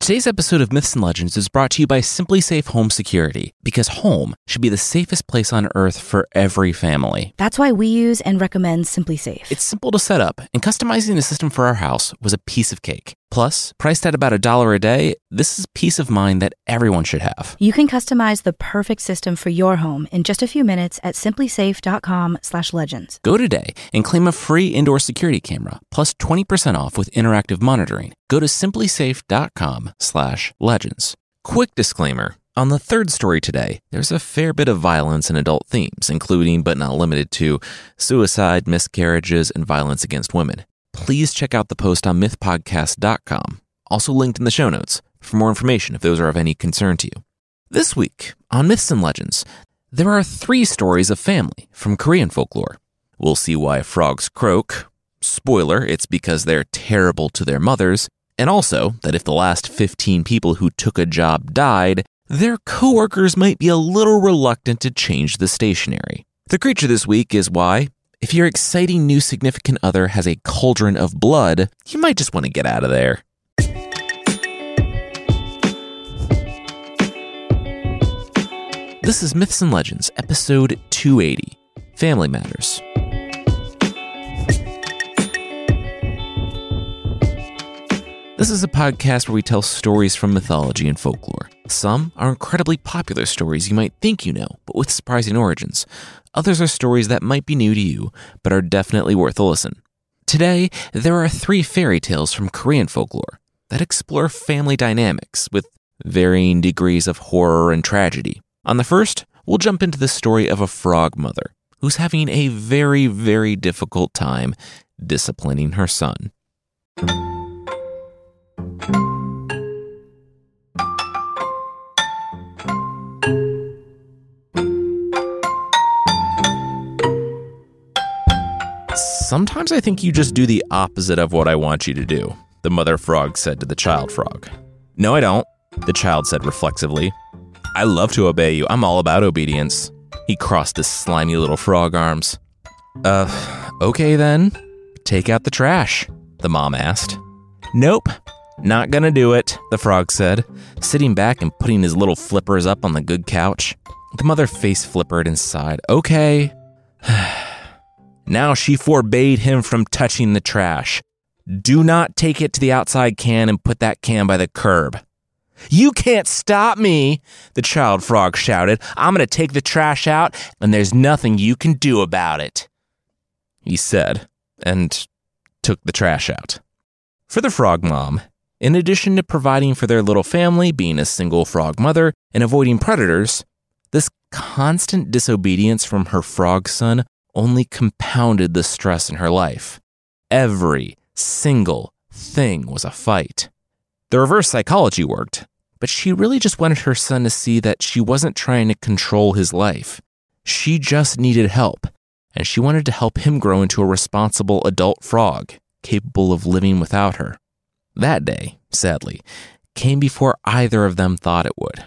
Today's episode of Myths and Legends is brought to you by Simply Safe Home Security, because home should be the safest place on earth for every family. That's why we use and recommend Simply Safe. It's simple to set up, and customizing the system for our house was a piece of cake. Plus, priced at about $1 a day, this is peace of mind that everyone should have. You can customize the perfect system for your home in just a few minutes at simplysafe.com/legends. Go today and claim a free indoor security camera, plus 20% off with interactive monitoring. Go to simplysafe.com/legends. Quick disclaimer. On the third story today, there's a fair bit of violence and adult themes, including but not limited to suicide, miscarriages, and violence against women. Please check out the post on mythpodcast.com, also linked in the show notes, for more information if those are of any concern to you. This week, on Myths and Legends, there are 3 stories of family from Korean folklore. We'll see why frogs croak. Spoiler, it's because they're terrible to their mothers. And also that if the last 15 people who took a job died, their coworkers might be a little reluctant to change the stationery. The creature this week is why, if your exciting new significant other has a cauldron of blood, you might just want to get out of there. This is Myths and Legends, episode 280, Family Matters. This is a podcast where we tell stories from mythology and folklore. Some are incredibly popular stories you might think you know, but with surprising origins. Others are stories that might be new to you, but are definitely worth a listen. Today, there are 3 fairy tales from Korean folklore that explore family dynamics with varying degrees of horror and tragedy. On the first, we'll jump into the story of a frog mother who's having a very, very difficult time disciplining her son. Sometimes I think you just do the opposite of what I want you to do, the mother frog said to the child frog. No, I don't, the child said reflexively. I love to obey you. I'm all about obedience. He crossed his slimy little frog arms. Okay then. Take out the trash, the mom asked. Nope, not gonna do it, the frog said, sitting back and putting his little flippers up on the good couch. The mother face flippered and sighed. Okay. Now she forbade him from touching the trash. Do not take it to the outside can and put that can by the curb. You can't stop me, the child frog shouted. I'm going to take the trash out, and there's nothing you can do about it, he said, and took the trash out. For the frog mom, in addition to providing for their little family, being a single frog mother, and avoiding predators, this constant disobedience from her frog son only compounded the stress in her life. Every single thing was a fight. The reverse psychology worked, but she really just wanted her son to see that she wasn't trying to control his life. She just needed help, and she wanted to help him grow into a responsible adult frog, capable of living without her. That day, sadly, came before either of them thought it would.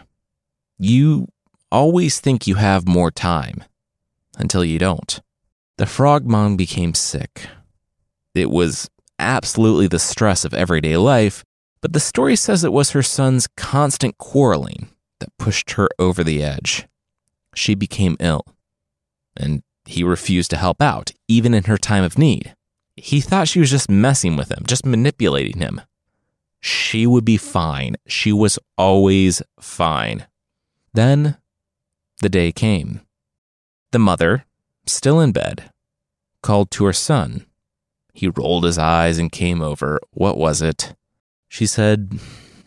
You always think you have more time, until you don't. The frog mom became sick. It was absolutely the stress of everyday life, but the story says it was her son's constant quarreling that pushed her over the edge. She became ill, and he refused to help out, even in her time of need. He thought she was just messing with him, just manipulating him. She would be fine. She was always fine. Then, the day came. The mother, still in bed, called to her son. He rolled his eyes and came over. What was it? She said,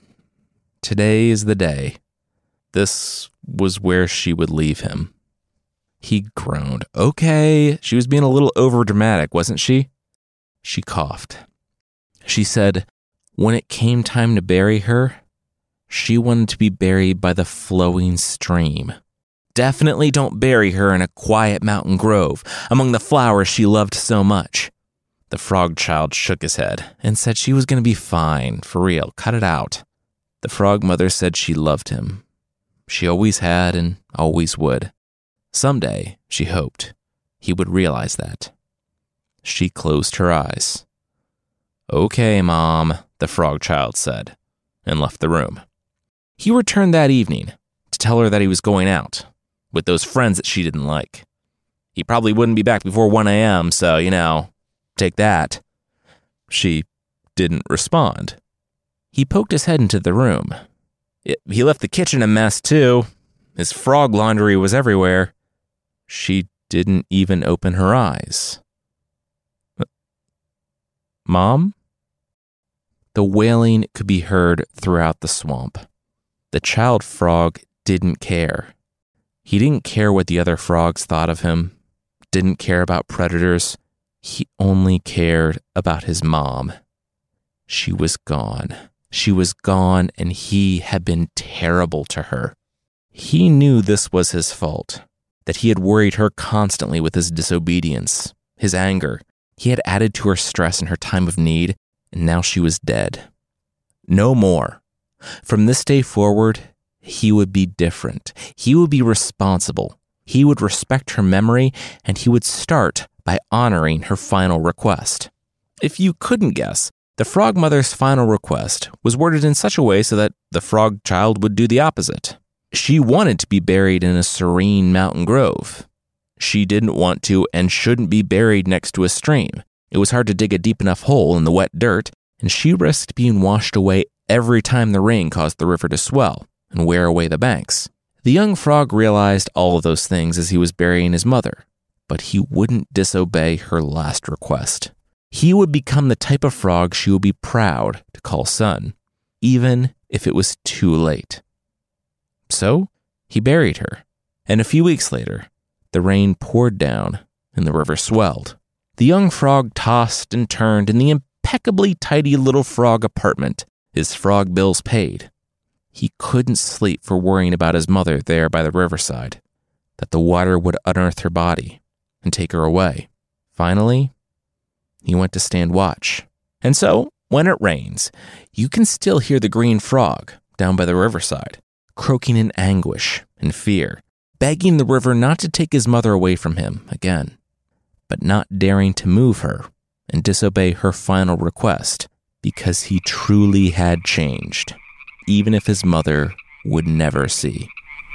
"Today is the day." This was where she would leave him. He groaned. Okay, she was being a little overdramatic, wasn't she? She coughed. She said, when it came time to bury her, she wanted to be buried by the flowing stream. Definitely don't bury her in a quiet mountain grove among the flowers she loved so much. The frog child shook his head and said she was going to be fine, for real, cut it out. The frog mother said she loved him. She always had and always would. Someday, she hoped, he would realize that. She closed her eyes. Okay, Mom, the frog child said. and left the room. He returned that evening to tell her that he was going out with those friends that she didn't like. He probably wouldn't be back before 1 a.m., so, take that. She didn't respond. He poked his head into the room. He left the kitchen a mess, too. His frog laundry was everywhere. She didn't even open her eyes. Mom? The wailing could be heard throughout the swamp. The child frog didn't care. He didn't care what the other frogs thought of him, didn't care about predators. He only cared about his mom. She was gone. She was gone, and he had been terrible to her. He knew this was his fault, that he had worried her constantly with his disobedience, his anger. He had added to her stress in her time of need, and now she was dead. No more. From this day forward, he would be different. He would be responsible. He would respect her memory, and he would start by honoring her final request. If you couldn't guess, the frog mother's final request was worded in such a way so that the frog child would do the opposite. She wanted to be buried in a serene mountain grove. She didn't want to and shouldn't be buried next to a stream. It was hard to dig a deep enough hole in the wet dirt, and she risked being washed away every time the rain caused the river to swell and wear away the banks. The young frog realized all of those things as he was burying his mother, but he wouldn't disobey her last request. He would become the type of frog she would be proud to call son, even if it was too late. So, he buried her, and a few weeks later, the rain poured down and the river swelled. The young frog tossed and turned in the impeccably tidy little frog apartment, his frog bills paid. He couldn't sleep for worrying about his mother there by the riverside, that the water would unearth her body and take her away. Finally, he went to stand watch. And so, when it rains, you can still hear the green frog down by the riverside, croaking in anguish and fear, begging the river not to take his mother away from him again, but not daring to move her and disobey her final request because he truly had changed, even if his mother would never see.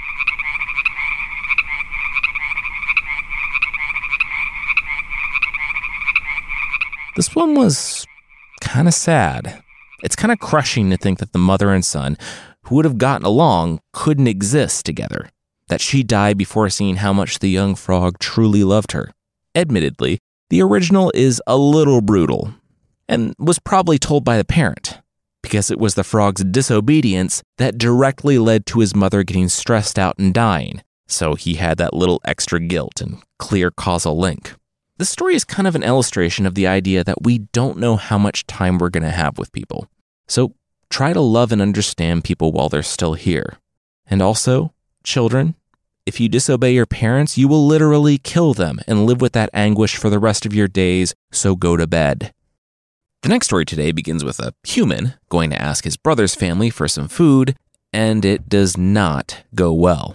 This one was kind of sad. It's kind of crushing to think that the mother and son, who would have gotten along, couldn't exist together. That she died before seeing how much the young frog truly loved her. Admittedly, the original is a little brutal, and was probably told by the parent, because it was the frog's disobedience that directly led to his mother getting stressed out and dying, so he had that little extra guilt and clear causal link. This story is kind of an illustration of the idea that we don't know how much time we're going to have with people. So try to love and understand people while they're still here. And also, children, if you disobey your parents, you will literally kill them and live with that anguish for the rest of your days, so go to bed. The next story today begins with a human going to ask his brother's family for some food, and it does not go well.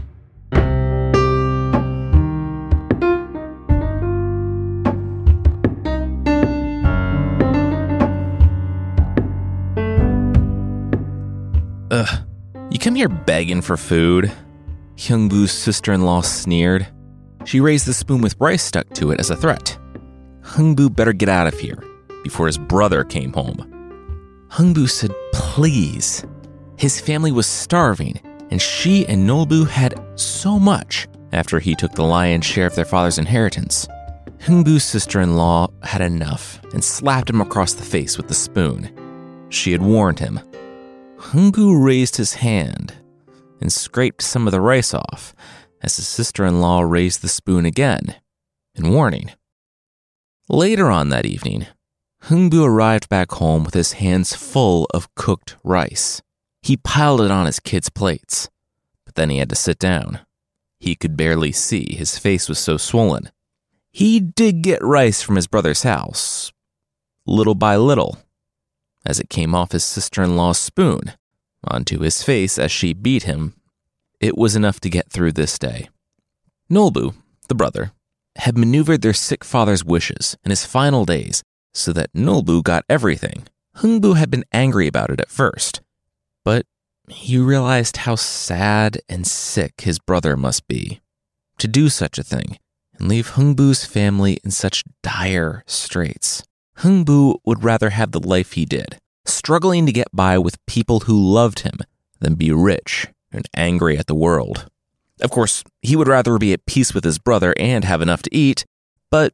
You come here begging for food? Hyungbu's sister-in-law sneered. She raised the spoon with rice stuck to it as a threat. Hyungbu better get out of here before his brother came home. Hyungbu said please. His family was starving, and she and Nolbu had so much after he took the lion's share of their father's inheritance. Hyungbu's sister-in-law had enough and slapped him across the face with the spoon. She had warned him. Hyungbu raised his hand and scraped some of the rice off as his sister-in-law raised the spoon again, in warning. Later on that evening, Hyungbu arrived back home with his hands full of cooked rice. He piled it on his kids' plates, but then he had to sit down. He could barely see, his face was so swollen. He did get rice from his brother's house, little by little, as it came off his sister-in-law's spoon onto his face as she beat him. It was enough to get through this day. Nolbu, the brother, had maneuvered their sick father's wishes in his final days so that Nolbu got everything. Hyungbu had been angry about it at first, But he realized how sad and sick his brother must be to do such a thing and leave Hungbu's family in such dire straits. Hungbu would rather have the life he did, struggling to get by with people who loved him, than be rich and angry at the world. Of course, he would rather be at peace with his brother and have enough to eat, but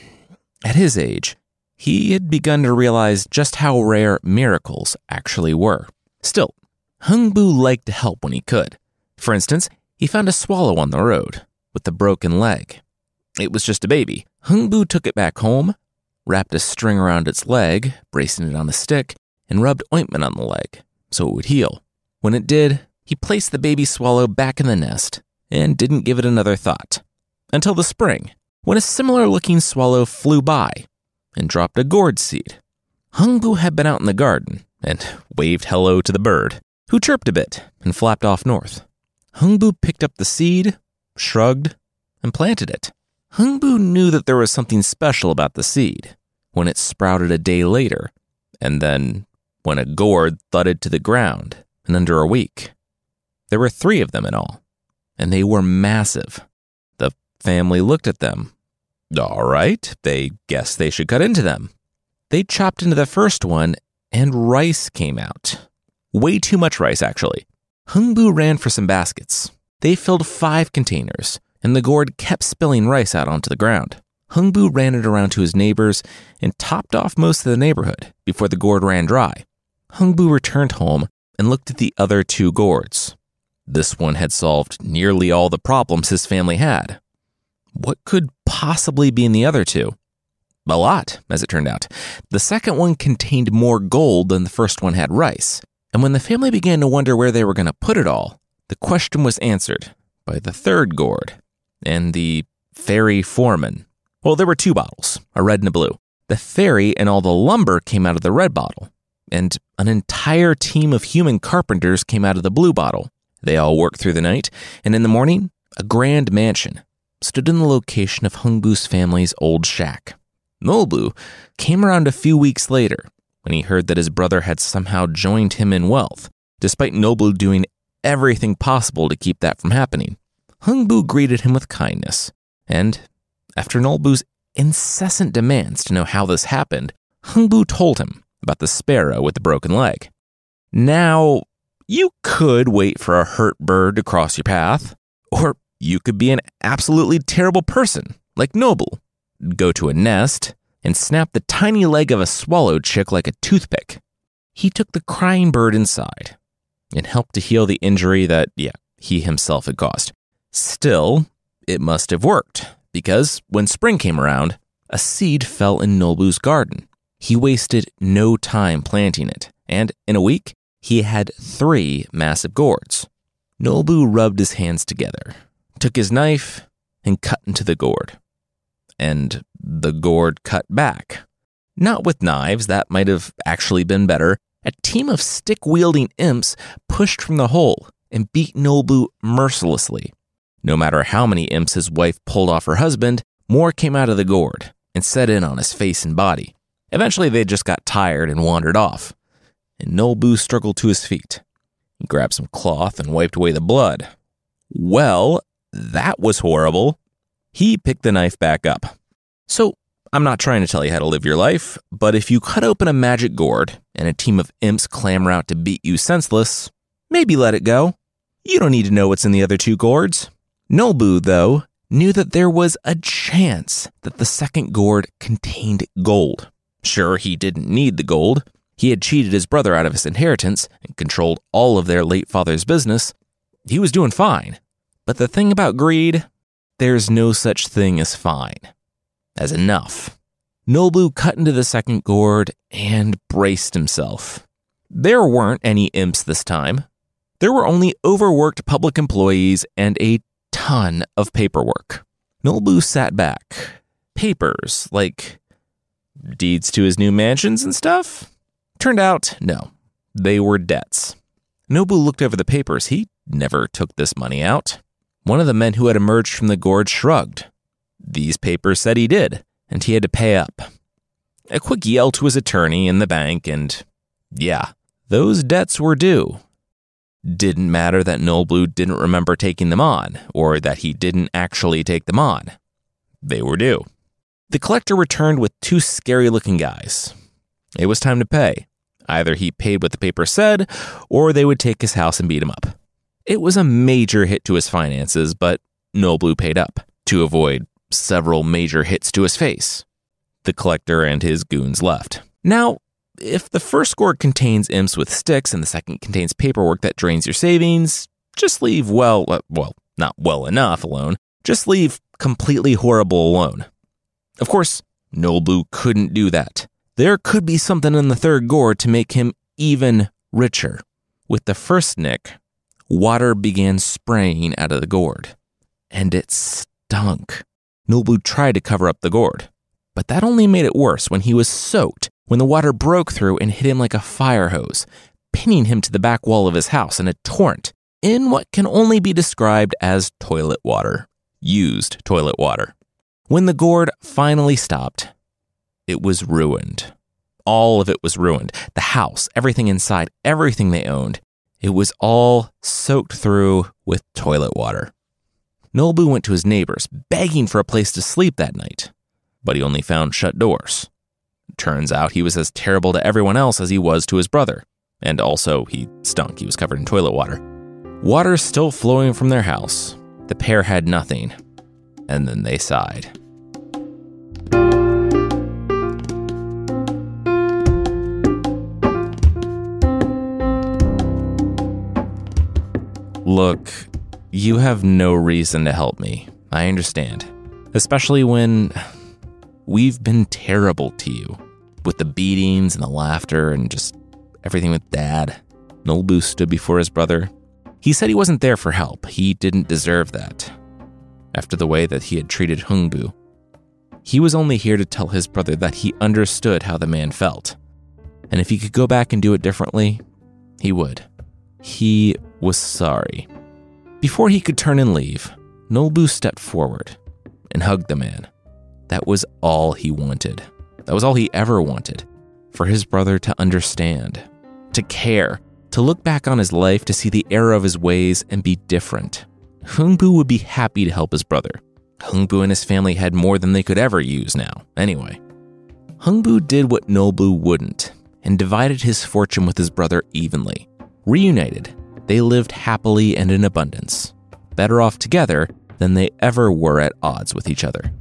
at his age, he had begun to realize just how rare miracles actually were. Still, Hungbu liked to help when he could. For instance, he found a swallow on the road with a broken leg. It was just a baby. Hungbu took it back home, wrapped a string around its leg, bracing it on a stick, and rubbed ointment on the leg so it would heal. When it did, he placed the baby swallow back in the nest and didn't give it another thought. Until the spring, when a similar-looking swallow flew by and dropped a gourd seed. Hungbu had been out in the garden and waved hello to the bird, who chirped a bit and flapped off north. Hungbu picked up the seed, shrugged, and planted it. Hungbu knew that there was something special about the seed when it sprouted a day later, and then when a gourd thudded to the ground in under a week. There were 3 of them in all, and they were massive. The family looked at them. All right, they guessed they should cut into them. They chopped into the first one, and rice came out. Way too much rice, actually. Hungbu ran for some baskets. They filled 5 containers, and the gourd kept spilling rice out onto the ground. Hungbu ran it around to his neighbors and topped off most of the neighborhood before the gourd ran dry. Hungbu returned home and looked at the other 2 gourds. This one had solved nearly all the problems his family had. What could possibly be in the other 2? A lot, as it turned out. The second one contained more gold than the first one had rice. And when the family began to wonder where they were going to put it all, the question was answered by the 3rd gourd and the fairy foreman. Well, there were 2 bottles, a red and a blue. The fairy and all the lumber came out of the red bottle, and an entire team of human carpenters came out of the blue bottle. They all worked through the night, and in the morning, a grand mansion stood in the location of Hungbu's family's old shack. Nolbu came around a few weeks later when he heard that his brother had somehow joined him in wealth, despite Nolbu doing everything possible to keep that from happening. Hungbu greeted him with kindness, and after Nolbu's incessant demands to know how this happened, Hungbu told him about the sparrow with the broken leg. Now, you could wait for a hurt bird to cross your path, or you could be an absolutely terrible person, like Noble. Go to a nest and snap the tiny leg of a swallow chick like a toothpick. He took the crying bird inside and helped to heal the injury that, he himself had caused. Still, it must have worked, because when spring came around, a seed fell in Nolbu's garden. He wasted no time planting it, and in a week, he had 3 massive gourds. Nolbu rubbed his hands together, took his knife, and cut into the gourd. And the gourd cut back. Not with knives, that might have actually been better. A team of stick-wielding imps pushed from the hole and beat Nolbu mercilessly. No matter how many imps his wife pulled off her husband, more came out of the gourd and set in on his face and body. Eventually, they just got tired and wandered off, and Nolbu struggled to his feet. He grabbed some cloth and wiped away the blood. Well, that was horrible. He picked the knife back up. So, I'm not trying to tell you how to live your life, but if you cut open a magic gourd and a team of imps clamor out to beat you senseless, maybe let it go. You don't need to know what's in the other 2 gourds. Nolbu, though, knew that there was a chance that the second gourd contained gold. Sure, he didn't need the gold. He had cheated his brother out of his inheritance and controlled all of their late father's business. He was doing fine. But the thing about greed, there's no such thing as fine. As enough. Nolbu cut into the second gourd and braced himself. There weren't any imps this time. There were only overworked public employees and a ton of paperwork. Nolbu sat back. Papers, like deeds to his new mansions and stuff? Turned out, no. They were debts. Nolbu looked over the papers. He never took this money out. One of the men who had emerged from the gourd shrugged. These papers said he did, and he had to pay up. A quick yell to his attorney in the bank, and those debts were due. Didn't matter that Nolblue didn't remember taking them on, or that he didn't actually take them on. They were due. The collector returned with two scary-looking guys. It was time to pay. Either he paid what the paper said, or they would take his house and beat him up. It was a major hit to his finances, but Nolblue paid up to avoid several major hits to his face. The collector and his goons left. Now, if the first gourd contains imps with sticks and the second contains paperwork that drains your savings, just leave not well enough alone. Just leave completely horrible alone. Of course, Nolblue couldn't do that. There could be something in the third gourd to make him even richer. With the first nick, water began spraying out of the gourd, and it stunk. Nolblue tried to cover up the gourd, but that only made it worse when he was soaked, when the water broke through and hit him like a fire hose, pinning him to the back wall of his house in a torrent, in what can only be described as toilet water. Used toilet water. When the gourd finally stopped, it was ruined. All of it was ruined. The house, everything inside, everything they owned. It was all soaked through with toilet water. Nolblue went to his neighbors, begging for a place to sleep that night, but he only found shut doors. Turns out he was as terrible to everyone else as he was to his brother, and also he stunk. He was covered in toilet water. Water still flowing from their house. The pair had nothing, and then they sighed. Look, you have no reason to help me. I understand. Especially when we've been terrible to you. With the beatings and the laughter and just everything with Dad. Nolblue stood before his brother. He said he wasn't there for help. He didn't deserve that. After the way that he had treated Hungbu. He was only here to tell his brother that he understood how the man felt. And if he could go back and do it differently, he would. He was sorry. Before he could turn and leave, Nolblue stepped forward and hugged the man. That was all he wanted. That was all he ever wanted. For his brother to understand, to care, to look back on his life, to see the error of his ways and be different. Hungbu would be happy to help his brother. Hungbu and his family had more than they could ever use now, anyway. Hungbu did what Nolblue wouldn't and divided his fortune with his brother evenly. Reunited, they lived happily and in abundance, better off together than they ever were at odds with each other.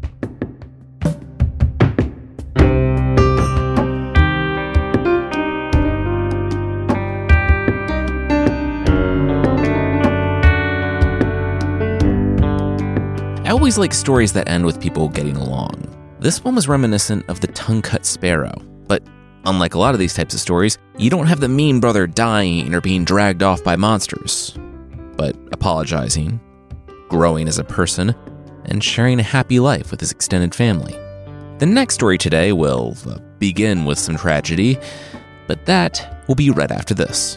I always like stories that end with people getting along. This one was reminiscent of the tongue-cut sparrow, but unlike a lot of these types of stories, you don't have the mean brother dying or being dragged off by monsters, but apologizing, growing as a person, and sharing a happy life with his extended family. The next story today will begin with some tragedy, but that will be right after this.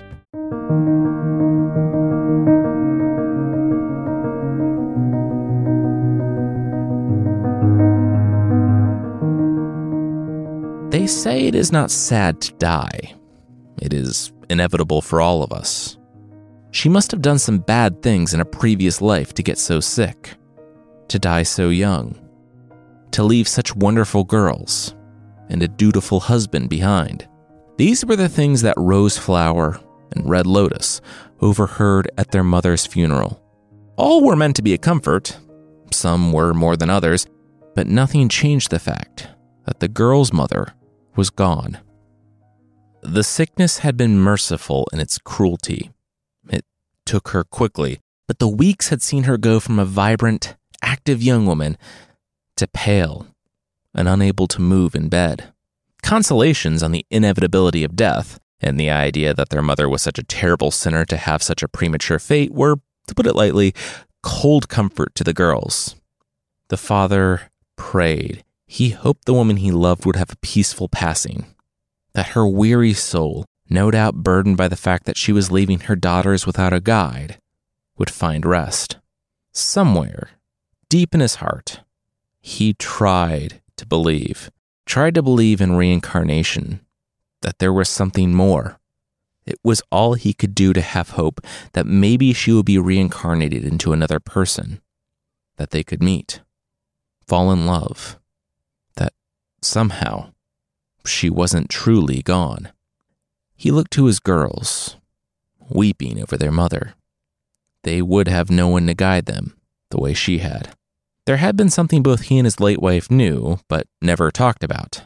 They say it is not sad to die. It is inevitable for all of us. She must have done some bad things in a previous life to get so sick, to die so young, to leave such wonderful girls and a dutiful husband behind. These were the things that Roseflower and Red Lotus overheard at their mother's funeral. All were meant to be a comfort. Some were more than others, but nothing changed the fact that the girl's mother was gone. The sickness had been merciful in its cruelty. It took her quickly, but the weeks had seen her go from a vibrant, active young woman to pale and unable to move in bed. Consolations on the inevitability of death and the idea that their mother was such a terrible sinner to have such a premature fate were, to put it lightly, cold comfort to the girls. The father prayed. He hoped the woman he loved would have a peaceful passing, that her weary soul, no doubt burdened by the fact that she was leaving her daughters without a guide, would find rest. Somewhere, deep in his heart, he tried to believe in reincarnation, that there was something more, It was all he could do to have hope that maybe she would be reincarnated into another person, that they could meet, fall in love, that somehow she wasn't truly gone. He looked to his girls, weeping over their mother. They would have no one to guide them the way she had. There had been something both he and his late wife knew, but never talked about.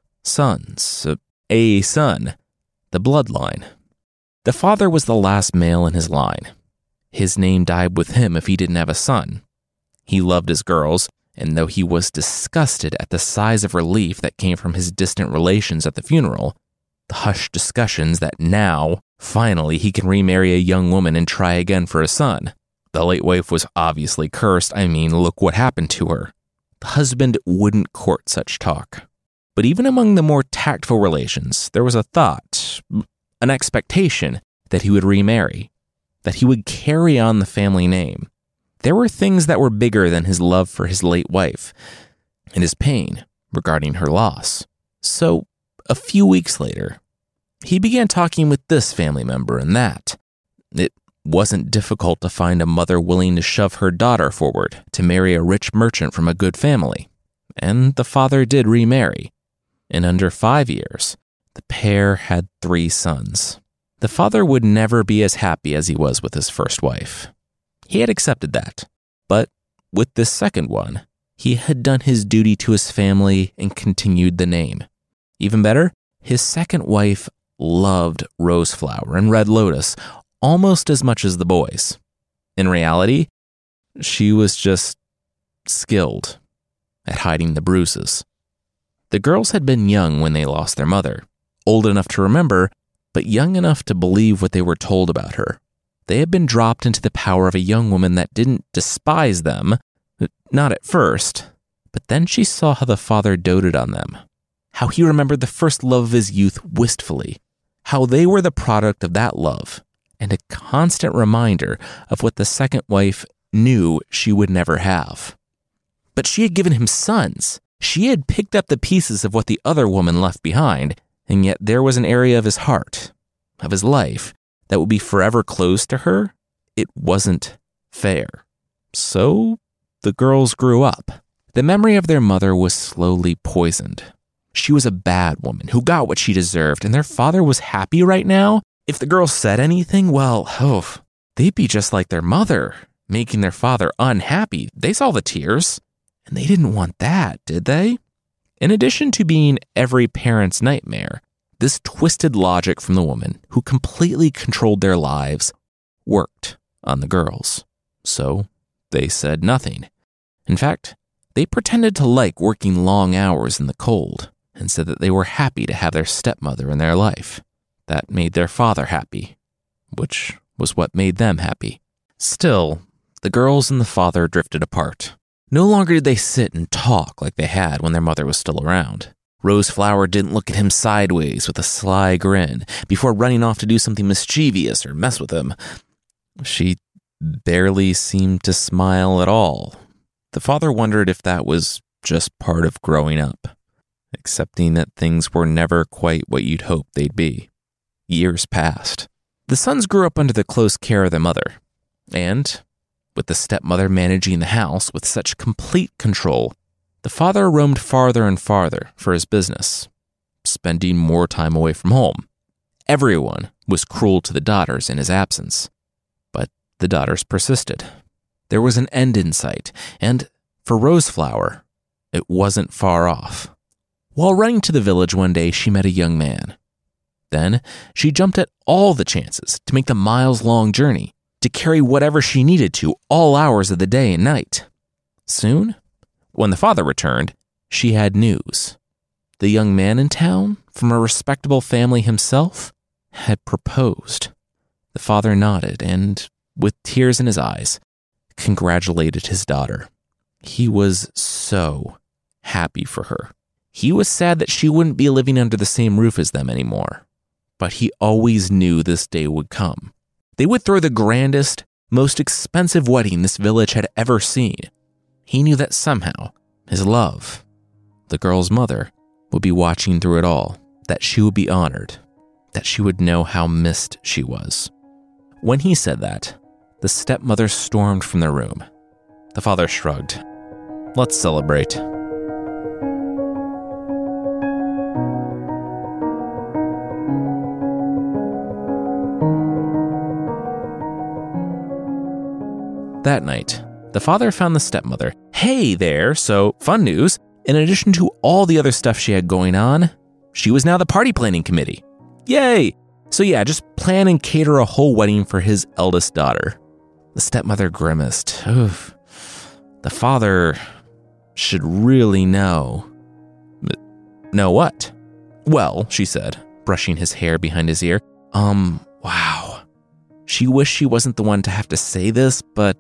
Sons, a son, the bloodline. The father was the last male in his line. His name died with him if he didn't have a son. He loved his girls, and though he was disgusted at the size of relief that came from his distant relations at the funeral, the hushed discussions that now, finally, he can remarry a young woman and try again for a son. The late wife was obviously cursed. I mean, look what happened to her. The husband wouldn't court such talk. But even among the more tactful relations, there was a thought, an expectation that he would remarry, that he would carry on the family name. There were things that were bigger than his love for his late wife and his pain regarding her loss. So, a few weeks later, he began talking with this family member and that. It wasn't difficult to find a mother willing to shove her daughter forward to marry a rich merchant from a good family. And the father did remarry. In under 5 years, the pair had 3 sons. The father would never be as happy as he was with his first wife. He had accepted that. But with this second one, he had done his duty to his family and continued the name. Even better, his second wife loved Roseflower and Red Lotus almost as much as the boys. In reality, she was just skilled at hiding the bruises. The girls had been young when they lost their mother, old enough to remember, but young enough to believe what they were told about her. They had been dropped into the power of a young woman that didn't despise them, not at first, but then she saw how the father doted on them, how he remembered the first love of his youth wistfully, how they were the product of that love, and a constant reminder of what the second wife knew she would never have. But she had given him sons. She had picked up the pieces of what the other woman left behind, and yet there was an area of his heart, of his life, that would be forever closed to her. It wasn't fair. So the girls grew up. The memory of their mother was slowly poisoned. She was a bad woman who got what she deserved, and their father was happy right now. If the girls said anything, well, they'd be just like their mother, making their father unhappy. They saw the tears. And they didn't want that, did they? In addition to being every parent's nightmare, this twisted logic from the woman who completely controlled their lives worked on the girls. So they said nothing. In fact, they pretended to like working long hours in the cold and said that they were happy to have their stepmother in their life. That made their father happy, which was what made them happy. Still, the girls and the father drifted apart. No longer did they sit and talk like they had when their mother was still around. Roseflower didn't look at him sideways with a sly grin before running off to do something mischievous or mess with him. She barely seemed to smile at all. The father wondered if that was just part of growing up, accepting that things were never quite what you'd hoped they'd be. Years passed. The sons grew up under the close care of their mother, and with the stepmother managing the house with such complete control, the father roamed farther and farther for his business, spending more time away from home. Everyone was cruel to the daughters in his absence, but the daughters persisted. There was an end in sight, and for Roseflower, it wasn't far off. While running to the village one day, she met a young man. Then she jumped at all the chances to make the miles-long journey, to carry whatever she needed to all hours of the day and night. Soon, when the father returned, she had news. The young man in town, from a respectable family himself, had proposed. The father nodded and, with tears in his eyes, congratulated his daughter. He was so happy for her. He was sad that she wouldn't be living under the same roof as them anymore. But he always knew this day would come. They would throw the grandest, most expensive wedding this village had ever seen. He knew that somehow, his love, the girl's mother, would be watching through it all, that she would be honored, that she would know how missed she was. When he said that, the stepmother stormed from the room. The father shrugged. Let's celebrate. That night, the father found the stepmother. Hey there, so fun news. In addition to all the other stuff she had going on, she was now the party planning committee. Yay! So yeah, just plan and cater a whole wedding for his eldest daughter. The stepmother grimaced. Oof. The father should really know. Know what? Well, she said, brushing his hair behind his ear. Wow. She wished she wasn't the one to have to say this, but,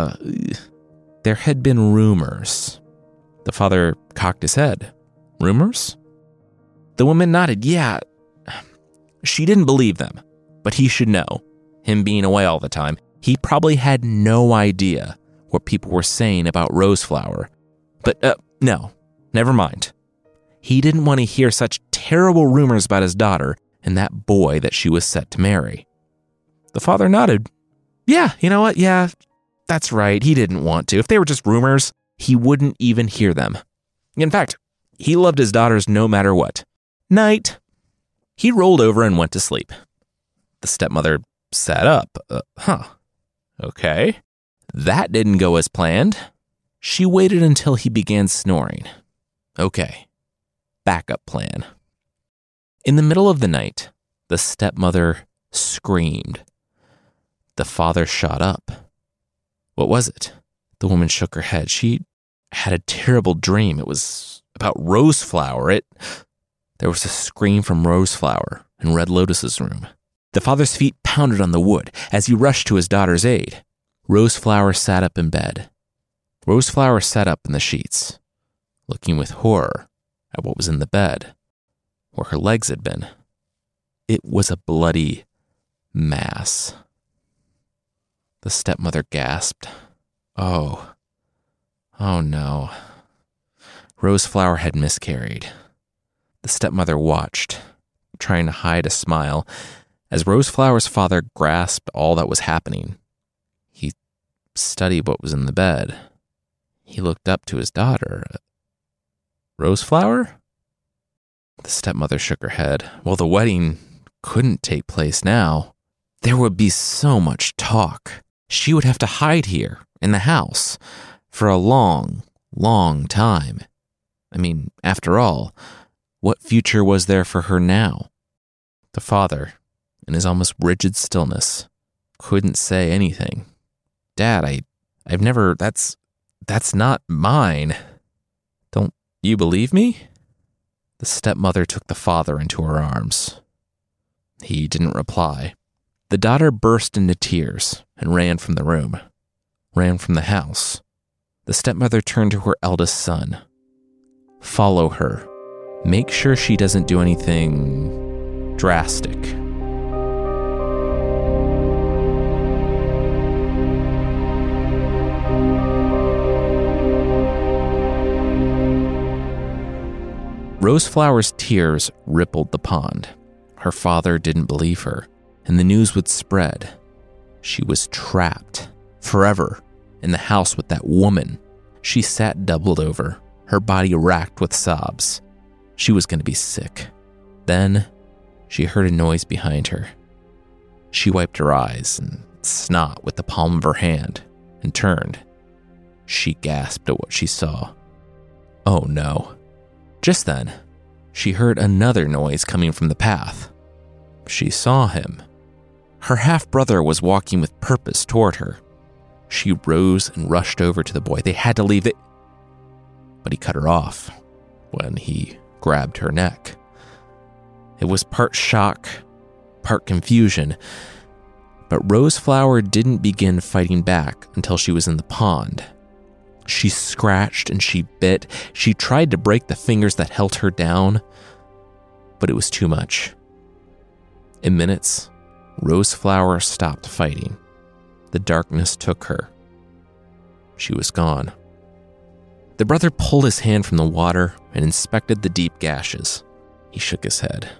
there had been rumors. The father cocked his head. Rumors? The woman nodded. Yeah. She didn't believe them, but he should know. Him being away all the time, he probably had no idea what people were saying about Roseflower. But, no, never mind. He didn't want to hear such terrible rumors about his daughter and that boy that she was set to marry. The father nodded. Yeah, you know what? Yeah, that's right. He didn't want to. If they were just rumors, he wouldn't even hear them. In fact, he loved his daughters no matter what. Night. He rolled over and went to sleep. The stepmother sat up. Okay. That didn't go as planned. She waited until he began snoring. Okay. Backup plan. In the middle of the night, the stepmother screamed. The father shot up. What was it? The woman shook her head. She had a terrible dream. It was about Roseflower. There was a scream from Roseflower in Red Lotus's room. The father's feet pounded on the wood as he rushed to his daughter's aid. Roseflower sat up in bed. Roseflower sat up in the sheets, looking with horror at what was in the bed, where her legs had been. It was a bloody mass. The stepmother gasped. Oh no. Roseflower had miscarried. The stepmother watched, trying to hide a smile, as Roseflower's father grasped all that was happening. He studied what was in the bed. He looked up to his daughter. Roseflower? The stepmother shook her head. Well, the wedding couldn't take place now. There would be so much talk. She would have to hide here, in the house, for a long, long time. I mean, after all, what future was there for her now? The father, in his almost rigid stillness, couldn't say anything. Dad, I've never, that's not mine. Don't you believe me? The stepmother took the father into her arms. He didn't reply. The daughter burst into tears and ran from the room, ran from the house. The stepmother turned to her eldest son. Follow her. Make sure she doesn't do anything drastic. Roseflower's tears rippled the pond. Her father didn't believe her, and the news would spread. She was trapped, forever, in the house with that woman. She sat doubled over, her body racked with sobs. She was going to be sick. Then, she heard a noise behind her. She wiped her eyes and snot with the palm of her hand and turned. She gasped at what she saw. Oh no. Just then, she heard another noise coming from the path. She saw him. Her half-brother was walking with purpose toward her. She rose and rushed over to the boy. They had to leave it. But he cut her off when he grabbed her neck. It was part shock, part confusion. But Roseflower didn't begin fighting back until she was in the pond. She scratched and she bit. She tried to break the fingers that held her down, but it was too much. In minutes, Roseflower stopped fighting. The darkness took her. She was gone. The brother pulled his hand from the water and inspected the deep gashes. He shook his head.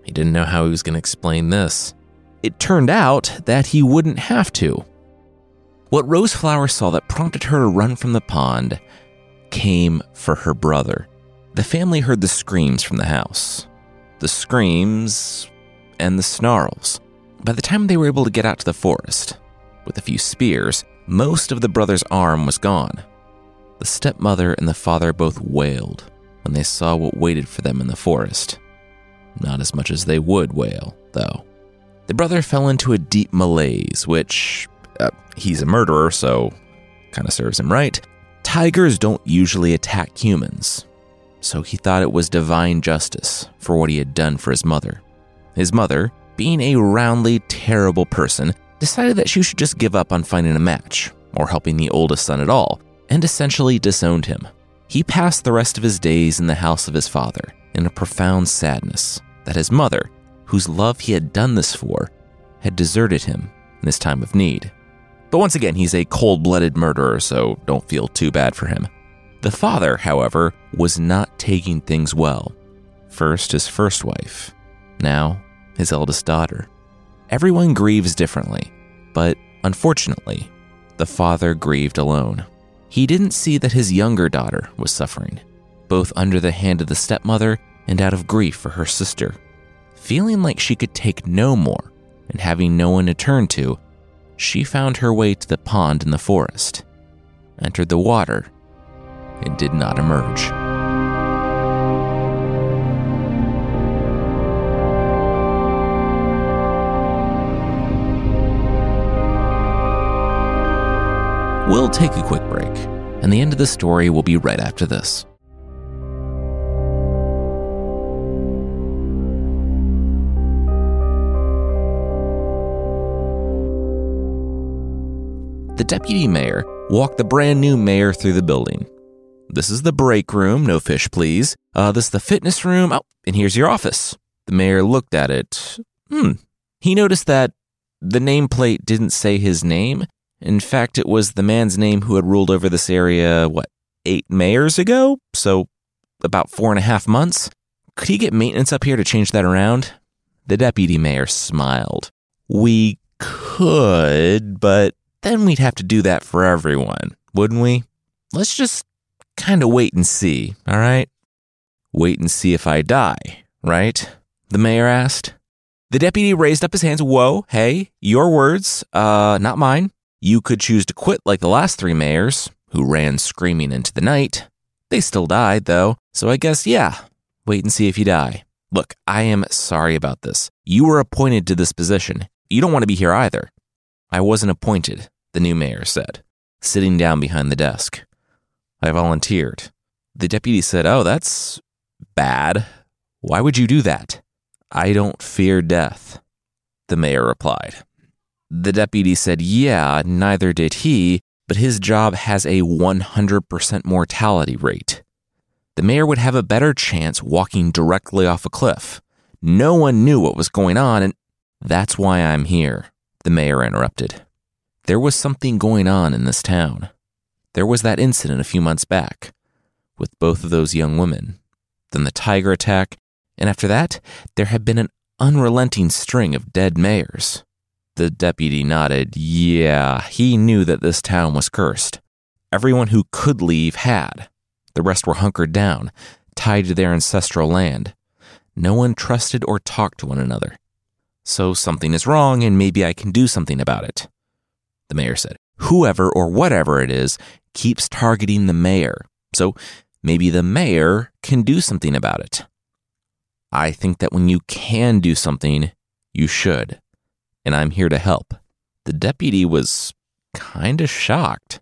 He didn't know how he was going to explain this. It turned out that he wouldn't have to. What Roseflower saw that prompted her to run from the pond came for her brother. The family heard the screams from the house. The screams and the snarls. By the time they were able to get out to the forest, with a few spears, most of the brother's arm was gone. The stepmother and the father both wailed when they saw what waited for them in the forest. Not as much as they would wail, though. The brother fell into a deep malaise, which, he's a murderer, so kind of serves him right. Tigers don't usually attack humans, so he thought it was divine justice for what he had done for his mother. His mother, being a roundly terrible person, decided that she should just give up on finding a match, or helping the oldest son at all, and essentially disowned him. He passed the rest of his days in the house of his father, in a profound sadness that his mother, whose love he had done this for, had deserted him in his time of need. But once again, he's a cold-blooded murderer, so don't feel too bad for him. The father, however, was not taking things well. First his first wife, now his eldest daughter. Everyone grieves differently, but unfortunately, the father grieved alone. He didn't see that his younger daughter was suffering, both under the hand of the stepmother and out of grief for her sister. Feeling like she could take no more and having no one to turn to, she found her way to the pond in the forest, entered the water, and did not emerge. We'll take a quick break, and the end of the story will be right after this. The deputy mayor walked the brand new mayor through the building. This is the break room, no fish please. This is the fitness room, and here's your office. The mayor looked at it. He noticed that the nameplate didn't say his name. In fact, it was the man's name who had ruled over this area, 8 mayors ago? So about 4.5 months? Could he get maintenance up here to change that around? The deputy mayor smiled. We could, but then we'd have to do that for everyone, wouldn't we? Let's just kind of wait and see, all right? Wait and see if I die, right? The mayor asked. The deputy raised up his hands. Whoa, hey, your words, not mine. You could choose to quit like the last 3 mayors, who ran screaming into the night. They still died, though, so I guess, yeah, wait and see if you die. Look, I am sorry about this. You were appointed to this position. You don't want to be here either. I wasn't appointed, the new mayor said, sitting down behind the desk. I volunteered. The deputy said, oh, that's bad. Why would you do that? I don't fear death, the mayor replied. The deputy said, yeah, neither did he, but his job has a 100% mortality rate. The mayor would have a better chance walking directly off a cliff. No one knew what was going on, and that's why I'm here, the mayor interrupted. There was something going on in this town. There was that incident a few months back with both of those young women, then the tiger attack, and after that, there had been an unrelenting string of dead mayors. The deputy nodded. Yeah, he knew that this town was cursed. Everyone who could leave had. The rest were hunkered down, tied to their ancestral land. No one trusted or talked to one another. So something is wrong, and maybe I can do something about it, the mayor said. Whoever or whatever it is keeps targeting the mayor, so maybe the mayor can do something about it. I think that when you can do something, you should, and I'm here to help. The deputy was kind of shocked.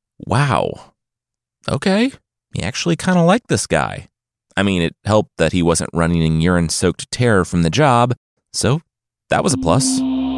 Wow. Okay, he actually kind of liked this guy. I mean, it helped that he wasn't running in urine-soaked terror from the job, so that was a plus.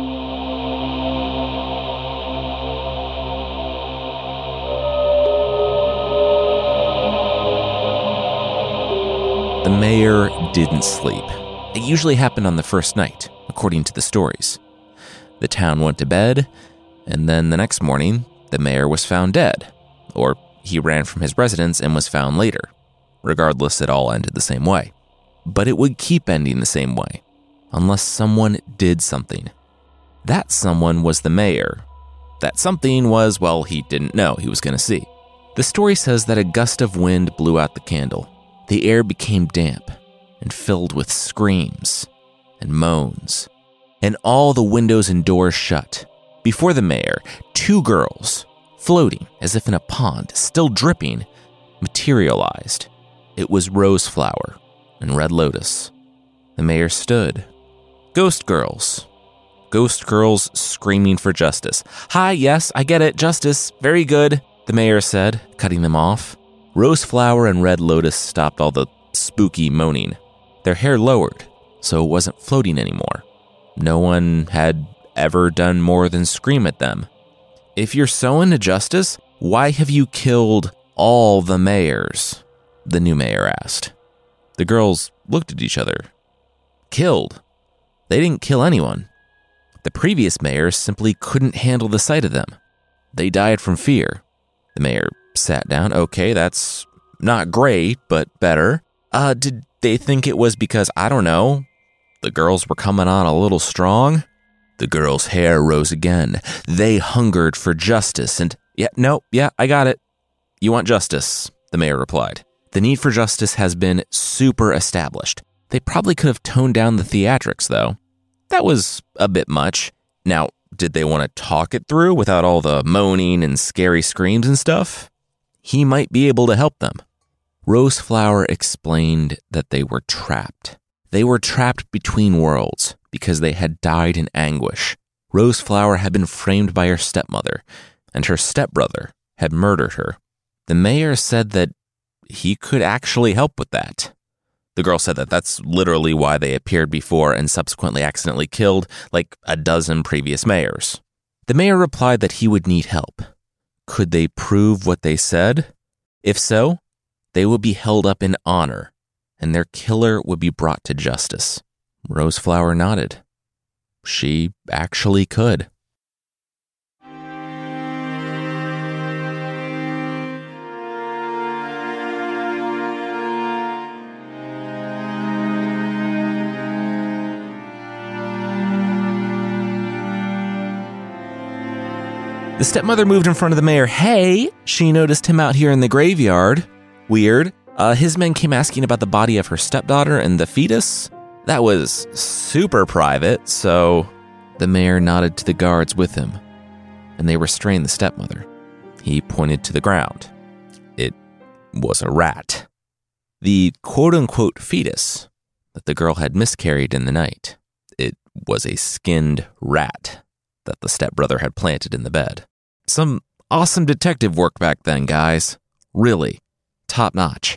The mayor didn't sleep. It usually happened on the first night, according to the stories. The town went to bed, and then the next morning, the mayor was found dead, or he ran from his residence and was found later. Regardless, it all ended the same way. But it would keep ending the same way. unless someone did something. That someone was the mayor. That something was, well, he didn't know he was going to see. The story says that a gust of wind blew out the candle. The air became damp and filled with screams and moans, and all the windows and doors shut. Before the mayor, 2 girls, floating as if in a pond, still dripping, materialized. It was Roseflower and Red Lotus. The mayor stood. Ghost girls. Ghost girls screaming for justice. "Hi, yes, I get it, justice, very good," the mayor said, cutting them off. Roseflower and Red Lotus stopped all the spooky moaning. Their hair lowered, so it wasn't floating anymore. No one had ever done more than scream at them. "If you're so into justice, why have you killed all the mayors?" the new mayor asked. The girls looked at each other. Killed? They didn't kill anyone. The previous mayors simply couldn't handle the sight of them. They died from fear. The mayor sat down. "Okay, that's not great, but better. Did they think it was because, I don't know, the girls were coming on a little strong?" The girls' hair rose again. They hungered for justice and, I got it. "You want justice," the mayor replied. "The need for justice has been super established. They probably could have toned down the theatrics, though. That was a bit much. Now, did they want to talk it through without all the moaning and scary screams and stuff? He might be able to help them." Roseflower explained that they were trapped. They were trapped between worlds because they had died in anguish. Roseflower had been framed by her stepmother, and her stepbrother had murdered her. The mayor said that he could actually help with that. The girl said that that's literally why they appeared before and subsequently accidentally killed like a dozen previous mayors. The mayor replied that he would need help. Could they prove what they said? If so, they would be held up in honor, and their killer would be brought to justice. Roseflower nodded. She actually could. The stepmother moved in front of the mayor. "Hey," she noticed him out here in the graveyard. Weird. His men came asking about the body of her stepdaughter and the fetus. That was super private, so the mayor nodded to the guards with him, and they restrained the stepmother. He pointed to the ground. It was a rat. The quote-unquote fetus that the girl had miscarried in the night. It was a skinned rat that the stepbrother had planted in the bed. Some awesome detective work back then, guys. Really, top-notch.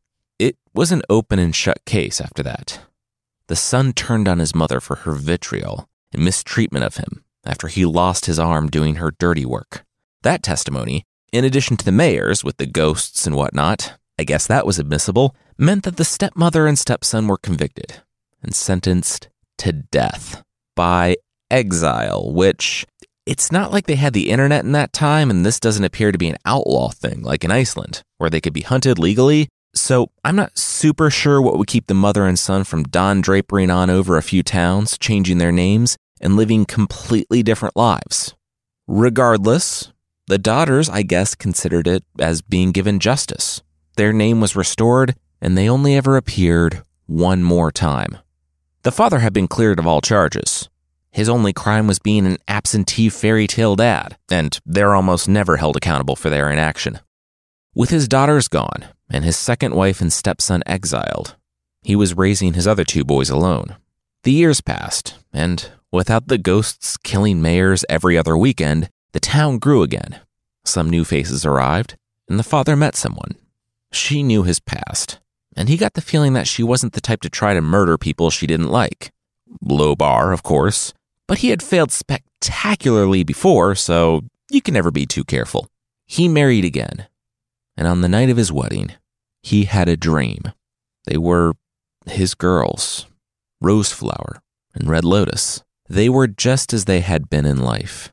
It was an open and shut case after that. The son turned on his mother for her vitriol and mistreatment of him after he lost his arm doing her dirty work. That testimony, in addition to the mayor's with the ghosts and whatnot, I guess that was admissible, meant that the stepmother and stepson were convicted and sentenced to death by exile, which it's not like they had the internet in that time, and this doesn't appear to be an outlaw thing like in Iceland, where they could be hunted legally. So I'm not super sure what would keep the mother and son from Don Drapering on over a few towns, changing their names, and living completely different lives. Regardless, the daughters, I guess, considered it as being given justice. Their name was restored, and they only ever appeared one more time. The father had been cleared of all charges. His only crime was being an absentee fairy tale dad, and they're almost never held accountable for their inaction. With his daughters gone, and his second wife and stepson exiled, he was raising his other 2 boys alone. The years passed, and without the ghosts killing mayors every other weekend, the town grew again. Some new faces arrived, and the father met someone. She knew his past, and he got the feeling that she wasn't the type to try to murder people she didn't like. Low bar, of course, but he had failed spectacularly before, so you can never be too careful. He married again, and on the night of his wedding, he had a dream. They were his girls, Roseflower and Red Lotus. They were just as they had been in life.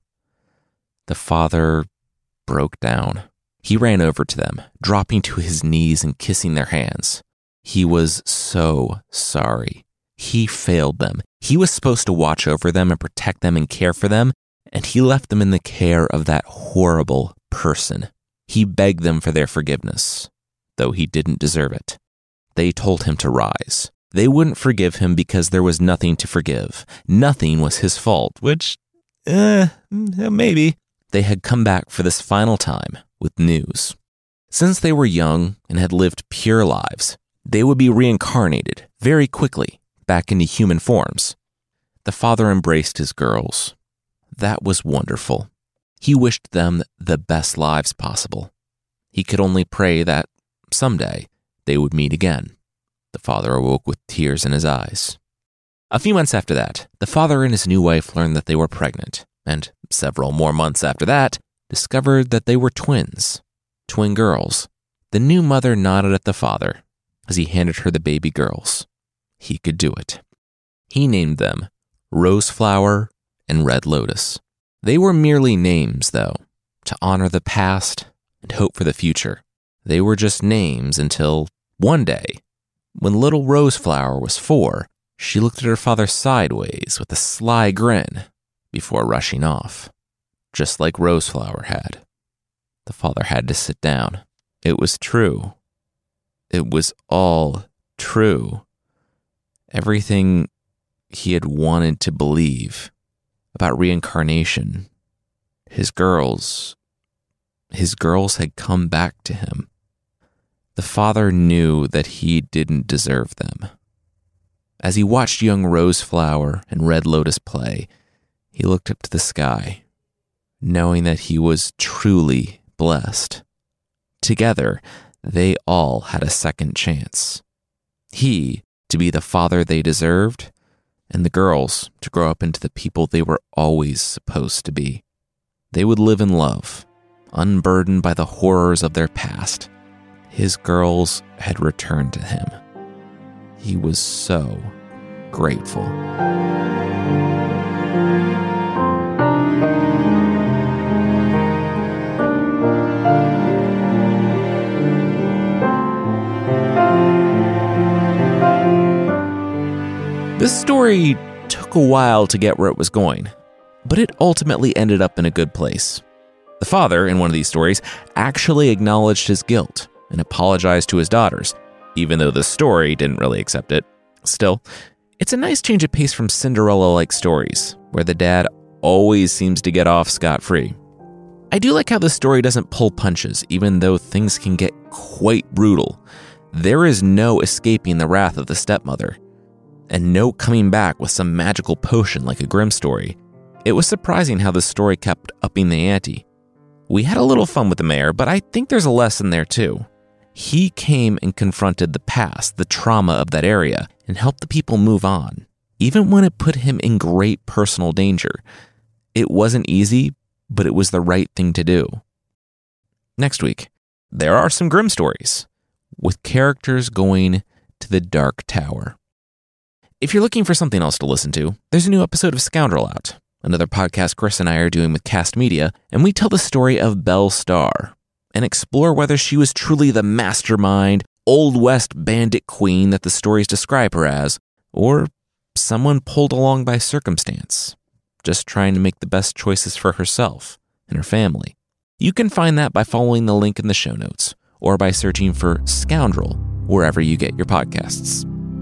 The father broke down. He ran over to them, dropping to his knees and kissing their hands. He was so sorry. He failed them. He was supposed to watch over them and protect them and care for them, and he left them in the care of that horrible person. He begged them for their forgiveness, though he didn't deserve it. They told him to rise. They wouldn't forgive him because there was nothing to forgive. Nothing was his fault, which, maybe. They had come back for this final time with news. Since they were young and had lived pure lives, they would be reincarnated very quickly back into human forms. The father embraced his girls. That was wonderful. He wished them the best lives possible. He could only pray that someday they would meet again. The father awoke with tears in his eyes. A few months after that, the father and his new wife learned that they were pregnant, and several more months after that, discovered that they were twins. Twin girls. The new mother nodded at the father as he handed her the baby girls. He could do it. He named them Roseflower and Red Lotus. They were merely names, though, to honor the past and hope for the future. They were just names until one day, when little Roseflower was 4, she looked at her father sideways with a sly grin before rushing off, just like Roseflower had. The father had to sit down. It was true. It was all true. Everything he had wanted to believe about reincarnation. His girls had come back to him. The father knew that he didn't deserve them. As he watched young Roseflower and Red Lotus play, he looked up to the sky, knowing that he was truly blessed. Together, they all had a second chance. He to be the father they deserved, and the girls to grow up into the people they were always supposed to be. They would live in love, unburdened by the horrors of their past. His girls had returned to him. He was so grateful. This story took a while to get where it was going, but it ultimately ended up in a good place. The father, in one of these stories, actually acknowledged his guilt and apologized to his daughters, even though the story didn't really accept it. Still, it's a nice change of pace from Cinderella-like stories, where the dad always seems to get off scot-free. I do like how the story doesn't pull punches, even though things can get quite brutal. There is no escaping the wrath of the stepmother, and no coming back with some magical potion like a Grimm story. It was surprising how the story kept upping the ante. We had a little fun with the mayor, but I think there's a lesson there too. He came and confronted the past, the trauma of that area, and helped the people move on, even when it put him in great personal danger. It wasn't easy, but it was the right thing to do. Next week, there are some Grimm stories, with characters going to the Dark Tower. If you're looking for something else to listen to, there's a new episode of Scoundrel out, another podcast Chris and I are doing with Cast Media, and we tell the story of Belle Starr and explore whether she was truly the mastermind, Old West bandit queen that the stories describe her as, or someone pulled along by circumstance, just trying to make the best choices for herself and her family. You can find that by following the link in the show notes, or by searching for Scoundrel wherever you get your podcasts.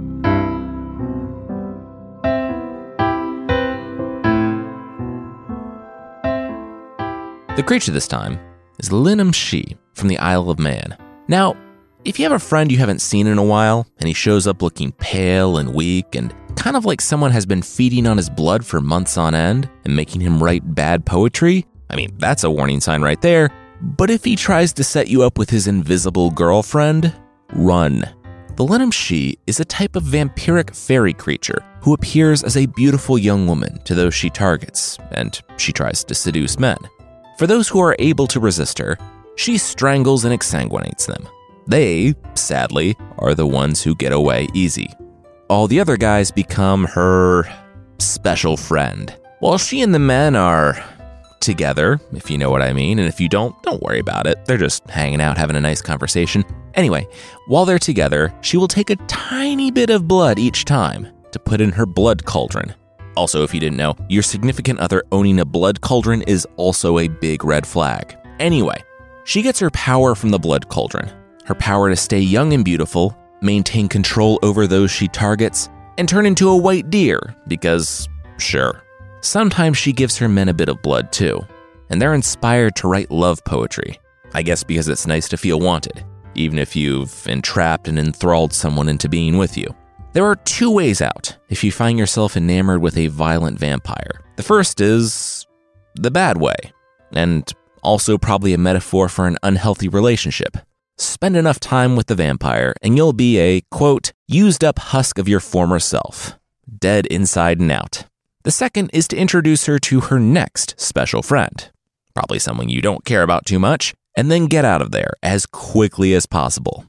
The creature this time is Linam Shi from the Isle of Man. Now, if you have a friend you haven't seen in a while, and he shows up looking pale and weak and kind of like someone has been feeding on his blood for months on end and making him write bad poetry, I mean, that's a warning sign right there. But if he tries to set you up with his invisible girlfriend, run. The Linam Shi is a type of vampiric fairy creature who appears as a beautiful young woman to those she targets, and she tries to seduce men. For those who are able to resist her, she strangles and exsanguinates them. They, sadly, are the ones who get away easy. All the other guys become her special friend, while she and the men are together, if you know what I mean, and if you don't worry about it. They're just hanging out, having a nice conversation. Anyway, while they're together, she will take a tiny bit of blood each time to put in her blood cauldron. Also, if you didn't know, your significant other owning a blood cauldron is also a big red flag. Anyway, she gets her power from the blood cauldron. Her power to stay young and beautiful, maintain control over those she targets, and turn into a white deer because, sure. Sometimes she gives her men a bit of blood too, and they're inspired to write love poetry. I guess because it's nice to feel wanted, even if you've entrapped and enthralled someone into being with you. There are two ways out if you find yourself enamored with a violent vampire. The first is the bad way, and also probably a metaphor for an unhealthy relationship. Spend enough time with the vampire and you'll be a, quote, used up husk of your former self, dead inside and out. The second is to introduce her to her next special friend, probably someone you don't care about too much, and then get out of there as quickly as possible.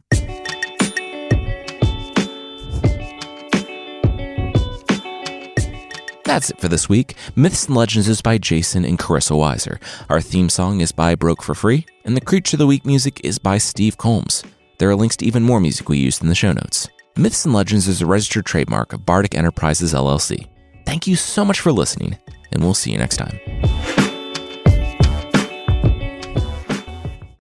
That's it for this week. Myths and Legends is by Jason and Carissa Weiser. Our theme song is by Broke for Free, and the Creature of the Week music is by Steve Combs. There are links to even more music we used in the show notes. Myths and Legends is a registered trademark of Bardic Enterprises, LLC. Thank you so much for listening, and we'll see you next time.